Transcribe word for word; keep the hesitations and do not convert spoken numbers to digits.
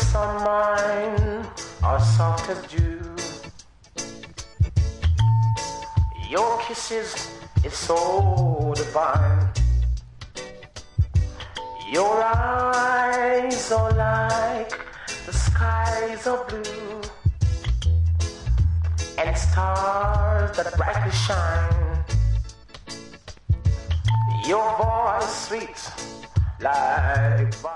lips on mine are soft as dew. Your kisses is so divine. Your eyes are like the skies are blue, and stars that brightly shine. Your voice sweet like